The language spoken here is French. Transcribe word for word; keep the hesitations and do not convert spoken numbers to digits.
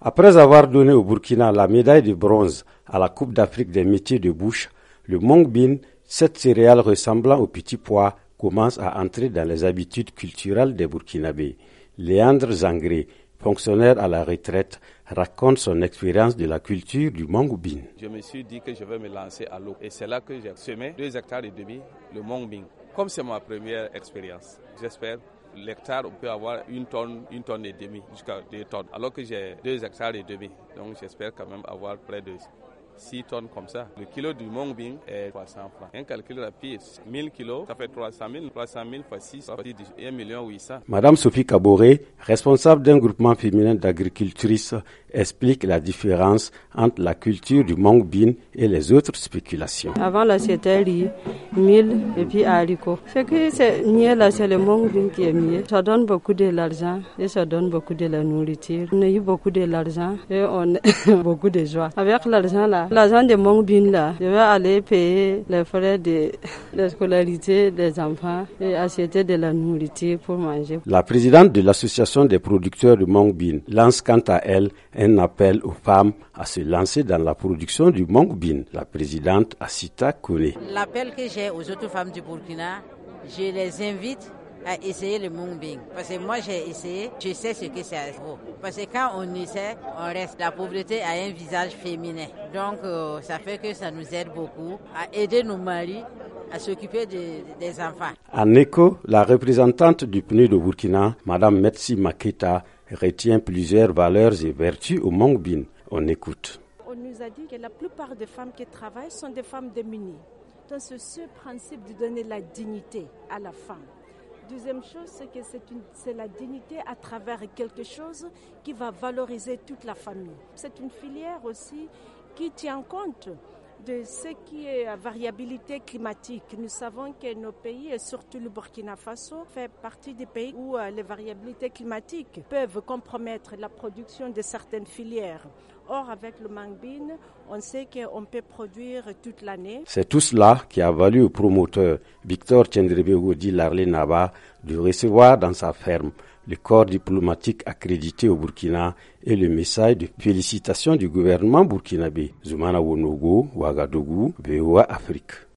Après avoir donné au Burkina la médaille de bronze à la Coupe d'Afrique des métiers de bouche, le Mung Bean, cette céréale ressemblant au petit pois, commence à entrer dans les habitudes culturelles des Burkinabés. Léandre Zangré, fonctionnaire à la retraite, raconte son expérience de la culture du Mung Bean. Je me suis dit que je vais me lancer à l'eau et c'est là que j'ai semé deux hectares et demi le Mung Bean. Comme c'est ma première expérience, j'espère l'hectare on peut avoir une tonne, une tonne et demie jusqu'à deux tonnes, alors que j'ai deux hectares et demi. Donc j'espère quand même avoir près de six tonnes comme ça. Le kilo du Mung Bean est trois cents francs. Un calcul rapide, mille kilos, ça fait trois cent mille. trois cent mille fois six, ça fait un million huit cents. Madame Sophie Kaboré, responsable d'un groupement féminin d'agricultrices, explique la différence entre la culture du Mung Bean et les autres spéculations. Avant là c'était riz, mil et puis haricots. C'est que c'est mieux là, c'est le Mung Bean qui est mieux. Ça donne beaucoup de l'argent et ça donne beaucoup de la nourriture. On a eu beaucoup de l'argent et on a beaucoup de joie. Avec l'argent là, l'argent de Mung Bean là, je vais aller payer les frais de la scolarité des enfants et acheter de la nourriture pour manger. La présidente de l'association des producteurs de Mung Bean lance quant à elle un appel aux femmes à se lancer dans la production du Mung Bean. La présidente Assita Kone. L'appel que j'ai aux autres femmes du Burkina, je les invite à essayer le Mung Bean. Parce que moi j'ai essayé, je sais ce que c'est. Parce que quand on essaie, on reste. La pauvreté a un visage féminin. Donc euh, ça fait que ça nous aide beaucoup à aider nos maris à s'occuper de, des enfants. En écho, la représentante du P N U D au Burkina, Madame Metsi Maketa, retient plusieurs valeurs et vertus au Mung Bean. On écoute. On nous a dit que la plupart des femmes qui travaillent sont des femmes démunies. Donc c'est ce principe de donner la dignité à la femme. Deuxième chose, c'est que c'est, une, c'est la dignité à travers quelque chose qui va valoriser toute la famille. C'est une filière aussi qui tient compte de ce qui est la variabilité climatique. Nous savons que nos pays, et surtout le Burkina Faso, fait partie des pays où les variabilités climatiques peuvent compromettre la production de certaines filières. Or, avec le Mung Bean, on sait qu'on peut produire toute l'année. C'est tout cela qui a valu au promoteur Victor Tchendrebego-Di Larlé-Naba de recevoir dans sa ferme le corps diplomatique accrédité au Burkina et le message de félicitations du gouvernement burkinabé. Zoumana Wonogo, Ouagadougou, V O A Afrique.